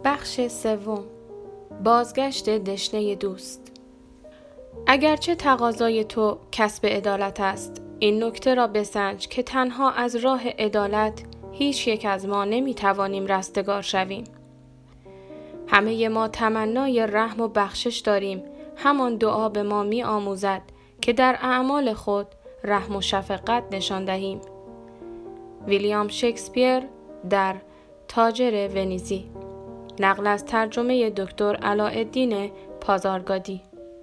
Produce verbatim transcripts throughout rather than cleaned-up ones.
بخش سوم، بازگشت دشنه دوست. اگرچه تقاضای تو کسب عدالت است، این نکته را بسنج که تنها از راه عدالت هیچ یک از ما نمیتوانیم رستگار شویم. همه ما تمنای رحم و بخشش داریم. همان دعا به ما می آموزد که در اعمال خود رحم و شفقت نشان دهیم. ویلیام شکسپیر در تاجر ونیزی. نقل از ترجمه دکتر علاءالدین پازارگادی.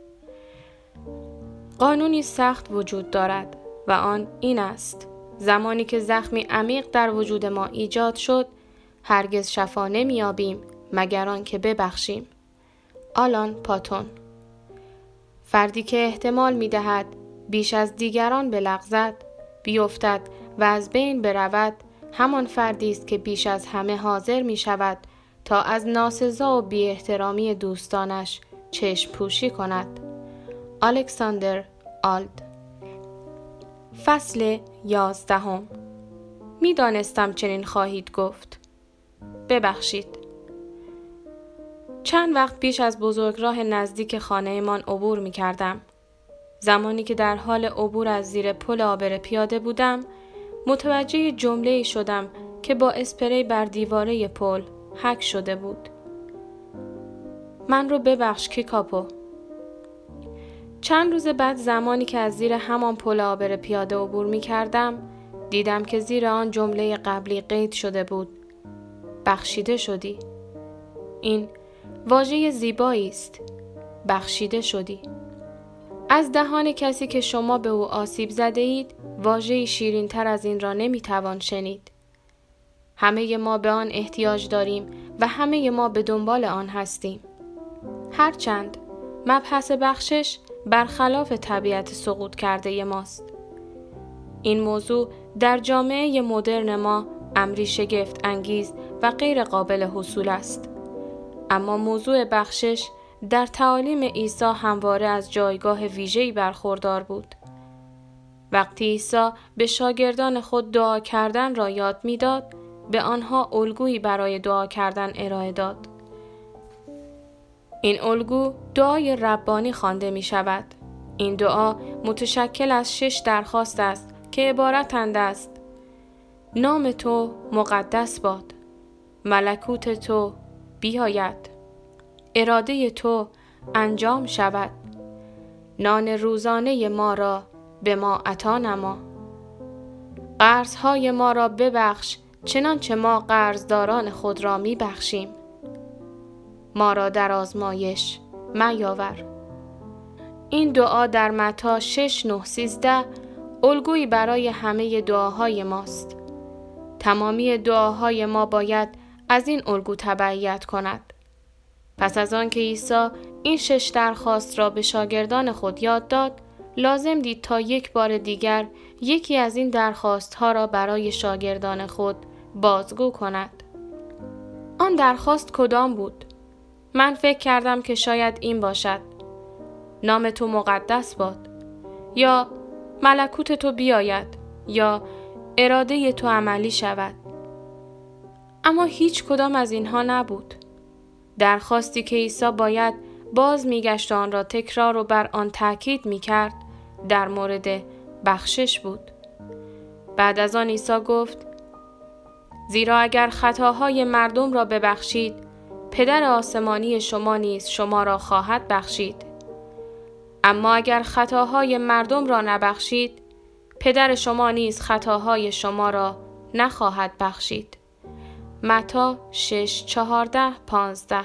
قانونی سخت وجود دارد و آن این است: زمانی که زخمی عمیق در وجود ما ایجاد شد، هرگز شفا نمی‌یابیم مگر آن که ببخشیم. آلان پاتون. فردی که احتمال می‌دهد بیش از دیگران بلغزد، بیفتد و از بین برود، همان فردی است که بیش از همه حاضر می‌شود تا از ناسزا و بی احترامی دوستانش چشم پوشی کند. الکساندر آلد. فصل یازدهم. می دانستم چنین خواهید گفت. ببخشید. چند وقت پیش از بزرگراه نزدیک خانه‌مان عبور می کردم. زمانی که در حال عبور از زیر پل آبر پیاده بودم، متوجه جمله‌ای شدم که با اسپری بر دیواره پل حک شده بود. من رو ببخش کیکاپو. چند روز بعد زمانی که از زیر همان پل آبر پیاده عبور می کردم، دیدم که زیر آن جمله قبلی قید شده بود: بخشیده شدی. این واژه زیبایی است. بخشیده شدی. از دهان کسی که شما به او آسیب زده اید، واژه‌ای شیرین تر از این را نمی توان شنید. همه ما به آن احتیاج داریم و همه ما به دنبال آن هستیم. هرچند مبحث بخشش برخلاف طبیعت سقوط کرده ماست. این موضوع در جامعه مدرن ما امری شگفت انگیز و غیر قابل حصول است. اما موضوع بخشش در تعالیم عیسی همواره از جایگاه ویژه‌ای برخوردار بود. وقتی عیسی به شاگردان خود دعا کردن را یاد می‌داد، به آنها الگویی برای دعا کردن ارائه داد. این الگو دعای ربانی خوانده می شود. این دعا متشکل از شش درخواست است که عبارتند است: نام تو مقدس باد، ملکوت تو بیاید، اراده تو انجام شود، نان روزانه ما را به ما عطا نما، قرضهای ما را ببخش چنانچه ما قرضداران خود را می بخشیم، ما را در آزمایش میاور. این دعا در متی شش نه سیزده الگویی برای همه دعاهای ماست. تمامی دعاهای ما باید از این الگو تبعیت کند. پس از آن که عیسی این شش درخواست را به شاگردان خود یاد داد، لازم دید تا یک بار دیگر یکی از این درخواست ها را برای شاگردان خود بازگو کند. آن درخواست کدام بود؟ من فکر کردم که شاید این باشد: نام تو مقدس باد، یا ملکوت تو بیاید، یا اراده تو عملی شود. اما هیچ کدام از اینها نبود. درخواستی که عیسی باید باز میگشت آن را تکرار و بر آن تاکید میکرد در مورد بخشش بود. بعد از آن عیسی گفت: زیرا اگر خطاهای مردم را ببخشید، پدر آسمانی شما نیز شما را خواهد بخشید. اما اگر خطاهای مردم را نبخشید، پدر شما نیز خطاهای شما را نخواهد بخشید. متی شش چهارده پانزده.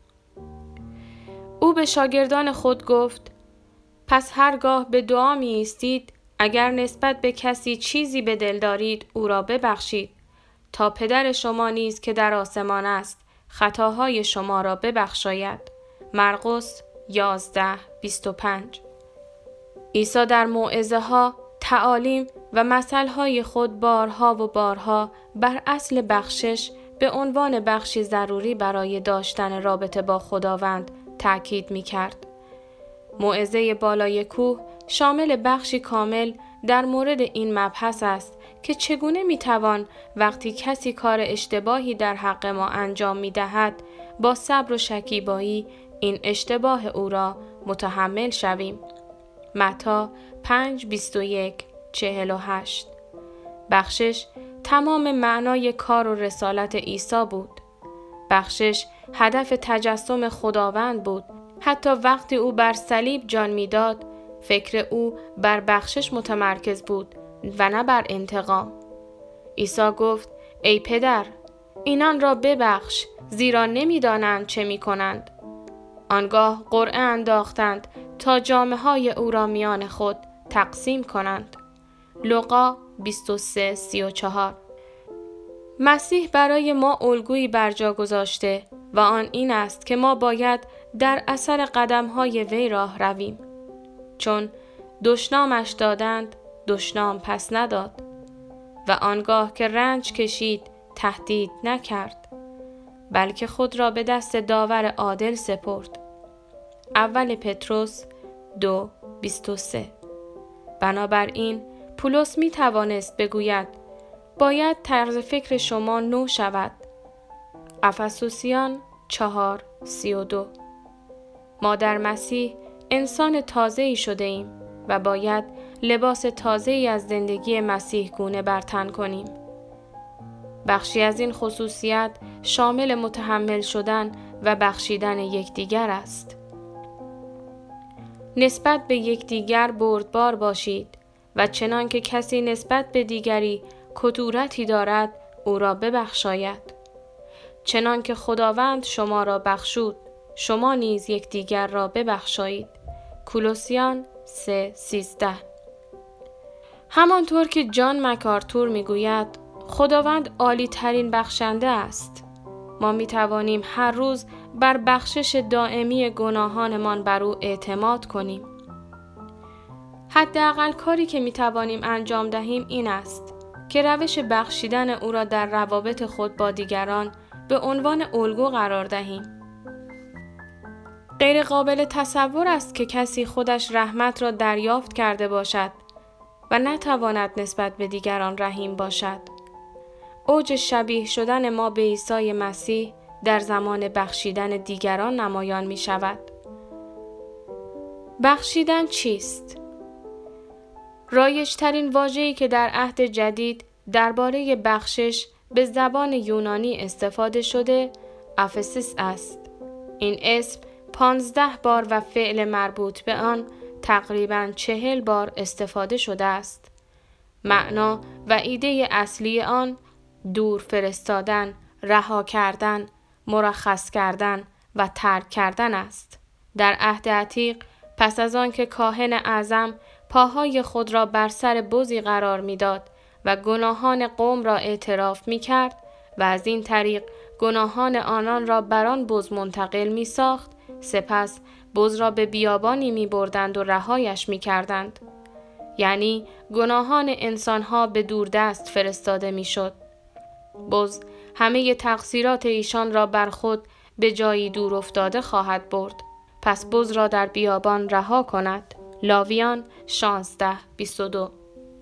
او به شاگردان خود گفت: پس هرگاه به دعا می ایستید، اگر نسبت به کسی چیزی به دل دارید، او را ببخشید، تا پدر شما نیز که در آسمان است خطاهای شما را ببخشاید. مرقس یازده بیست و پنج. عیسی در موعظه ها، تعالیم و مثلهای خود بارها و بارها بر اصل بخشش به عنوان بخشی ضروری برای داشتن رابطه با خداوند تأکید می کرد. موعظه بالای کوه شامل بخشی کامل در مورد این مبحث است که چگونه میتوان وقتی کسی کار اشتباهی در حق ما انجام میدهد با صبر و شکیبایی این اشتباه او را متحمل شویم. متی پنج بیست و یک چهل و هشت. بخشش تمام معنای کار و رسالت عیسی بود. بخشش هدف تجسم خداوند بود. حتی وقتی او بر صلیب جان میداد، فکر او بر بخشش متمرکز بود و نه بر انتقام. عیسی گفت: ای پدر، اینان را ببخش، زیرا نمی‌دانند چه می‌کنند. آنگاه قرعه انداختند تا جامه های او را میان خود تقسیم کنند. لوقا بیست و سه سی و چهار. مسیح برای ما الگویی بر جا گذاشته و آن این است که ما باید در اثر قدم‌های وی راه رویم. چون دشنامش دادند، دشنام پس نداد و آنگاه که رنج کشید تهدید نکرد، بلکه خود را به دست داور عادل سپرد. اول پتروس دو بیست و سه. بنابراین پولس می توانست بگوید باید طرز فکر شما نو شود. افسوسیان چهار سی و دو. ما در مسیح انسان تازه‌ای شده ایم و باید لباس تازه‌ای از زندگی مسیح گونه بر تن کنیم. بخشی از این خصوصیت شامل متحمل شدن و بخشیدن یکدیگر است. نسبت به یکدیگر بردبار باشید و چنان که کسی نسبت به دیگری کدورتی دارد او را ببخشاید. چنان که خداوند شما را بخشود شما نیز یکدیگر را ببخشایید. کولوسیان سه سیزده. همانطور که جان مکارتور میگوید خداوند عالی ترین بخشنده است. ما می توانیم هر روز بر بخشش دائمی گناهانمان بر او اعتماد کنیم. حداقل کاری که می توانیم انجام دهیم این است که روش بخشیدن او را در روابط خود با دیگران به عنوان الگو قرار دهیم. غیر قابل تصور است که کسی خودش رحمت را دریافت کرده باشد و نتواند نسبت به دیگران رحیم باشد. اوج شبیه شدن ما به عیسی مسیح در زمان بخشیدن دیگران نمایان می شود. بخشیدن چیست؟ رایج‌ترین واژه‌ای که در عهد جدید درباره بخشش به زبان یونانی استفاده شده افسیس است. این اسم پانزده بار و فعل مربوط به آن تقریباً چهل بار استفاده شده است. معنا و ایده اصلی آن دور فرستادن، رها کردن، مرخص کردن و ترک کردن است. در عهد عتیق پس از آن که کاهن اعظم پاهای خود را بر سر بزی قرار می‌داد و گناهان قوم را اعتراف می‌کرد و از این طریق گناهان آنان را بر آن بز منتقل می‌ساخت، سپس بز را به بیابانی می‌بردند و رهایش می‌کردند. یعنی گناهان انسان‌ها به دوردست فرستاده می‌شد. بز همه تقصیرات ایشان را بر خود به جایی دور افتاده خواهد برد. پس بز را در بیابان رها کند. لاویان شانزده بیست و دو.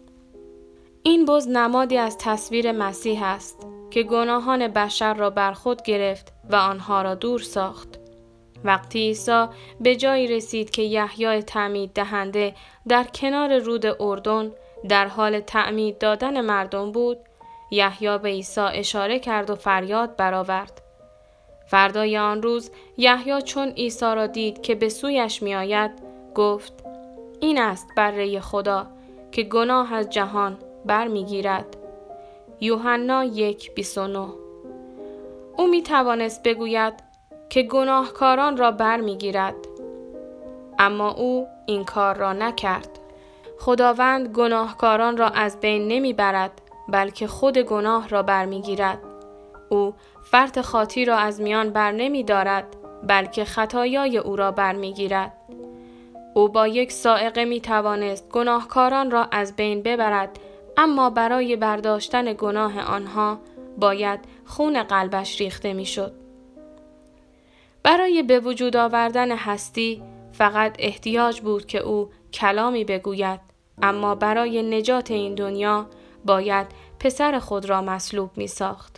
این بز نمادی از تصویر مسیح است که گناهان بشر را بر خود گرفت و آنها را دور ساخت. وقتی عیسی به جایی رسید که یحیای تعمید دهنده در کنار رود اردن در حال تعمید دادن مردم بود، یحیی به عیسی اشاره کرد و فریاد برآورد. فردای آن روز یحیی چون عیسی را دید که به سویش می آید، گفت: این است بره خدا که گناه از جهان بر می گیرد. یوحنا یک بیست و نه. او می توانست بگوید که گناهکاران را بر می گیرد، اما او این کار را نکرد. خداوند گناهکاران را از بین نمی برد، بلکه خود گناه را بر می گیرد. او فرط خاطی را از میان بر نمی دارد، بلکه خطایای او را بر می گیرد. او با یک صاعقه می توانست گناهکاران را از بین ببرد، اما برای برداشتن گناه آنها باید خون قلبش ریخته می شد. برای به وجود آوردن هستی فقط احتیاج بود که او کلامی بگوید، اما برای نجات این دنیا باید پسر خود را مصلوب می ساخت.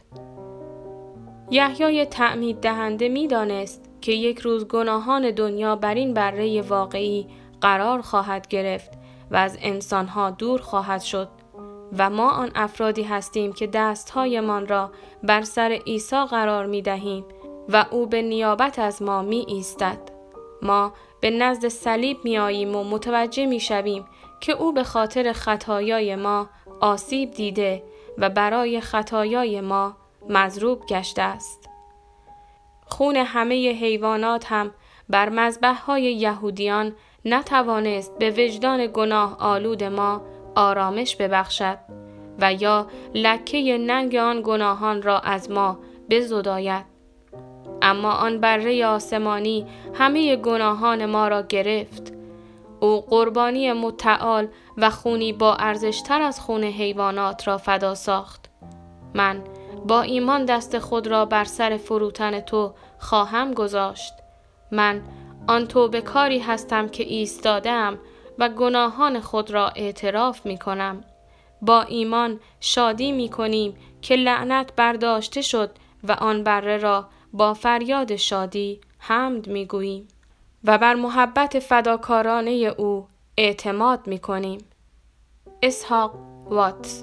یحیای تعمید دهنده می دانست که یک روز گناهان دنیا بر این بره واقعی قرار خواهد گرفت و از انسانها دور خواهد شد و ما آن افرادی هستیم که دستهایمان را بر سر عیسی قرار می دهیم و او به نیابت از ما می ایستد. ما به نزد صلیب می آییم و متوجه می شویم که او به خاطر خطایای ما آسیب دیده و برای خطایای ما مضروب گشته است. خون همه حیوانات هم بر مذبح‌های یهودیان نتوانست به وجدان گناه آلود ما آرامش ببخشد و یا لکه ننگ آن گناهان را از ما بزداید. اما آن بره آسمانی همه گناهان ما را گرفت. او قربانی متعال و خونی با ارزشتر از خون حیوانات را فدا ساخت. من با ایمان دست خود را بر سر فروتن تو خواهم گذاشت. من آن توبه کاری هستم که ایستادم و گناهان خود را اعتراف می کنم. با ایمان شادی می کنیم که لعنت برداشته شد و آن بره را با فریاد شادی حمد می گوییم و بر محبت فداکارانه او اعتماد می کنیم. اسحاق واتس.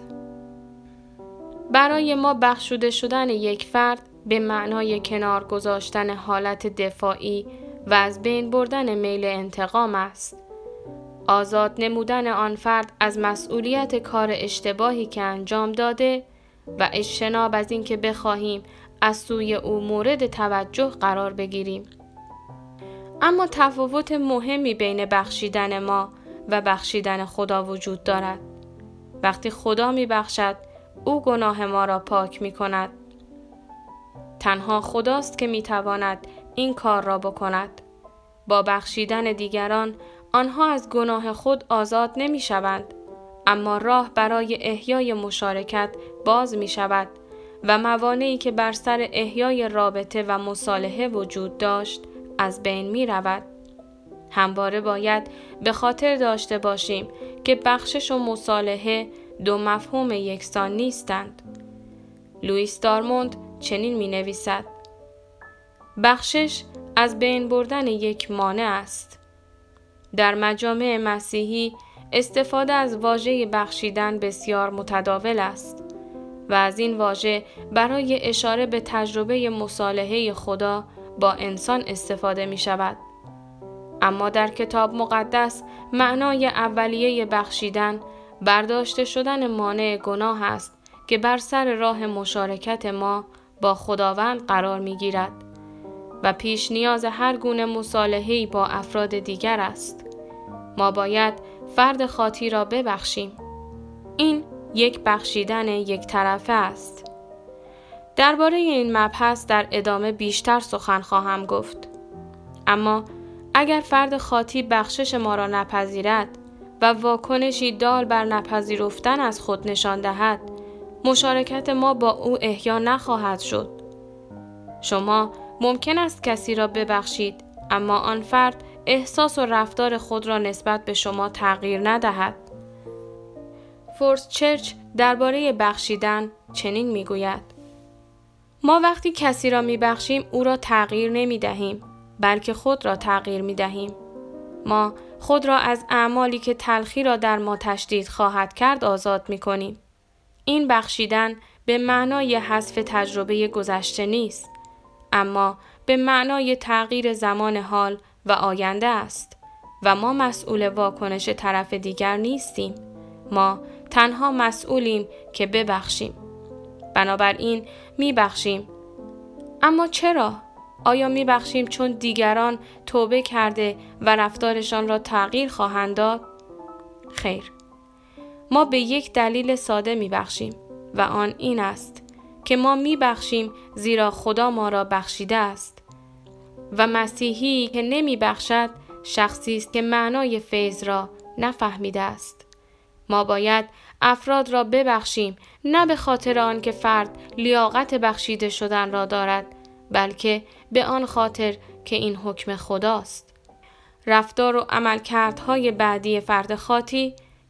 برای ما بخشوده شدن یک فرد به معنای کنار گذاشتن حالت دفاعی و از بین بردن میل انتقام است. آزاد نمودن آن فرد از مسئولیت کار اشتباهی که انجام داده و اجتناب از این که بخواهیم از سوی او مورد توجه قرار بگیریم. اما تفاوت مهمی بین بخشیدن ما و بخشیدن خدا وجود دارد. وقتی خدا می بخشد، او گناه ما را پاک می کند. تنها خداست که می تواند این کار را بکند. با بخشیدن دیگران، آنها از گناه خود آزاد نمی شوند، اما راه برای احیای مشارکت باز می شود و موانعی که بر سر احیای رابطه و مصالحه وجود داشت از بین می رود. همواره باید به خاطر داشته باشیم که بخشش و مصالحه دو مفهوم یکسان نیستند. لوئیس دارموند چنین می نویسد: بخشش از بین بردن یک مانع است. در مجامع مسیحی استفاده از واژه بخشیدن بسیار متداول است و از این واژه برای اشاره به تجربه مصالحه خدا با انسان استفاده می شود. اما در کتاب مقدس معنای اولیه بخشیدن برداشته شدن مانع گناه است که بر سر راه مشارکت ما با خداوند قرار می گیرد و پیش نیاز هر گونه مصالحه‌ای با افراد دیگر است. ما باید فرد خاطی را ببخشیم. این یک بخشیدن یک طرفه است. درباره این مبحث در ادامه بیشتر سخن خواهم گفت. اما اگر فرد خاطی بخشش ما را نپذیرد و واکنشی دال بر نپذیرفتن از خود نشان دهد، مشارکت ما با او احیا نخواهد شد. شما ممکن است کسی را ببخشید، اما آن فرد احساس و رفتار خود را نسبت به شما تغییر ندهد. فورس چرچ درباره بخشیدن چنین میگوید: ما وقتی کسی را میبخشیم او را تغییر نمیدهیم، بلکه خود را تغییر میدهیم. ما خود را از اعمالی که تلخی را در ما تشدید خواهد کرد آزاد میکنیم. این بخشیدن به معنای حذف تجربه گذشته نیست، اما به معنای تغییر زمان حال و آینده است و ما مسئول واکنش طرف دیگر نیستیم. ما تنها مسئولیم که ببخشیم. بنابراین میبخشیم. اما چرا؟ آیا میبخشیم چون دیگران توبه کرده و رفتارشان را تغییر خواهند داد؟ خیر. ما به یک دلیل ساده میبخشیم و آن این است که ما میبخشیم زیرا خدا ما را بخشیده است و مسیحی که نمیبخشد شخصی است که معنای فیض را نفهمیده است. ما باید افراد را ببخشیم، نه به خاطر آن که فرد لیاقت بخشیده شدن را دارد، بلکه به آن خاطر که این حکم خداست. رفتار و عملکردهای بعدی فرد خاطی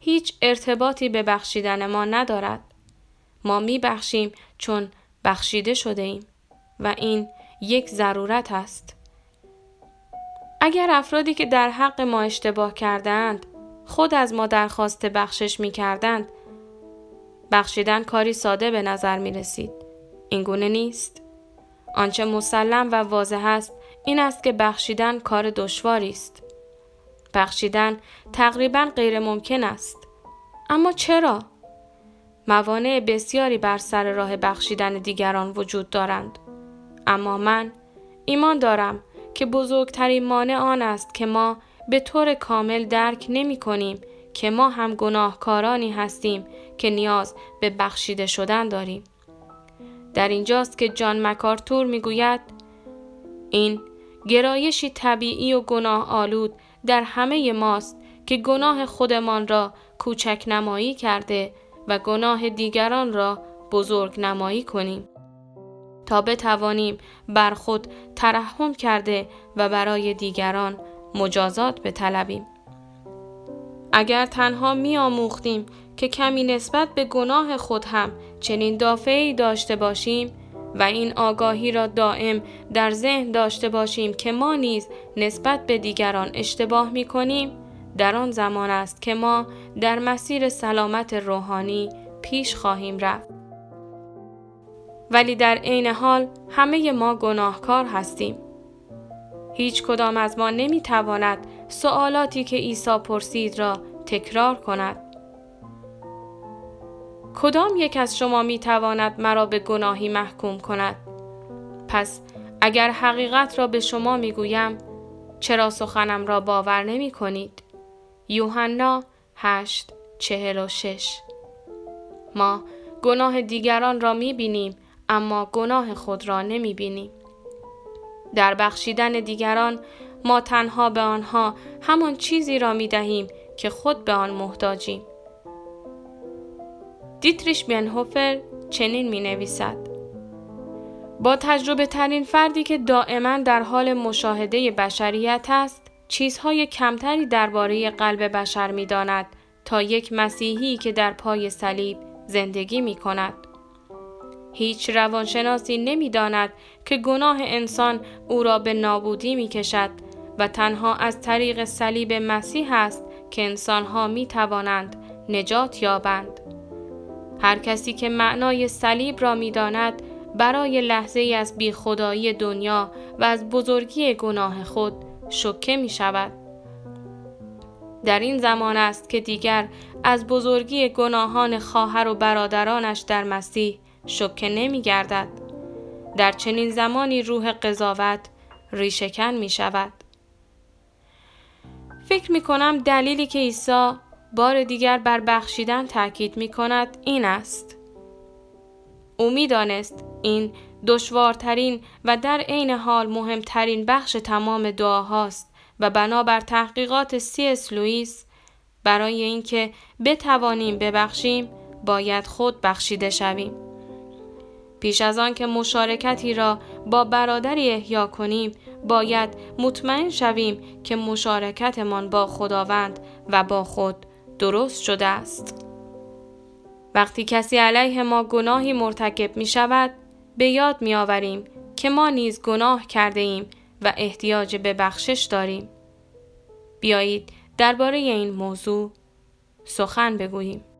هیچ ارتباطی به بخشیدن ما ندارد. ما می بخشیم چون بخشیده شده ایم و این یک ضرورت است. اگر افرادی که در حق ما اشتباه کردند خود از ما درخواست بخشش می کردند، بخشیدن کاری ساده به نظر می رسید. این گونه نیست. آنچه مسلم و واضح است این است که بخشیدن کار دشواری است. بخشیدن تقریباً غیر ممکن است. اما چرا؟ موانع بسیاری بر سر راه بخشیدن دیگران وجود دارند. اما من ایمان دارم که بزرگترین مانع آن است که ما به طور کامل درک نمی کنیم که ما هم گناهکارانی هستیم که نیاز به بخشیده شدن داریم. در اینجاست که جان مکارتور می گوید این گرایشی طبیعی و گناه آلود در همه ماست که گناه خودمان را کوچک نمایی کرده و گناه دیگران را بزرگ نمایی کنیم تا بتوانیم بر خود ترحم کرده و برای دیگران مجازات بطلبیم. اگر تنها می آموختیم که کمی نسبت به گناه خود هم چنین دافعی داشته باشیم و این آگاهی را دائم در ذهن داشته باشیم که ما نیز نسبت به دیگران اشتباه می کنیم، در آن زمان است که ما در مسیر سلامت روحانی پیش خواهیم رفت. ولی در عین حال همه ما گناهکار هستیم. هیچ کدام از ما نمی تواند سوالاتی که عیسی پرسید را تکرار کند. کدام یک از شما می تواند مرا به گناهی محکوم کند؟ پس اگر حقیقت را به شما می گویم، چرا سخنم را باور نمی کنید؟ یوحنا هشت چهل و شش. ما گناه دیگران را می بینیم اما گناه خود را نمی بینیم. در بخشیدن دیگران ما تنها به آنها همان چیزی را می دهیم که خود به آن محتاجیم. دیتریش بنهوفر چنین می نویسد: با تجربه ترین فردی که دائما در حال مشاهده بشریت است، چیزهای کمتری درباره قلب بشر می داند تا یک مسیحی که در پای صلیب زندگی می کند. هیچ روانشناسی نمی داند که گناه انسان او را به نابودی می کشد و تنها از طریق صلیب مسیح است که انسانها می توانند نجات یابند. هر کسی که معنای صلیب را می داند برای لحظه ای از بیخدایی دنیا و از بزرگی گناه خود شوکه می شود. در این زمان است که دیگر از بزرگی گناهان خواهر و برادرانش در مسیح شوکه نمی گردد. در چنین زمانی روح قضاوت ریشه‌کن می شود. فکر می کنم دلیلی که عیسی بار دیگر بر بخشیدن تاکید می کند این است. او می دانست این دشوارترین و در عین حال مهمترین بخش تمام دعاهاست و بنابر تحقیقات سی اس لوئیس برای اینکه بتوانیم ببخشیم باید خود بخشیده شویم. پیش از آن که مشارکتی را با برادری احیا کنیم باید مطمئن شویم که مشارکتمان با خداوند و با خود درست شده است. وقتی کسی علیه ما گناهی مرتکب می شود به یاد می آوریم که ما نیز گناه کرده ایم و احتیاج به بخشش داریم. بیایید درباره این موضوع سخن بگوییم.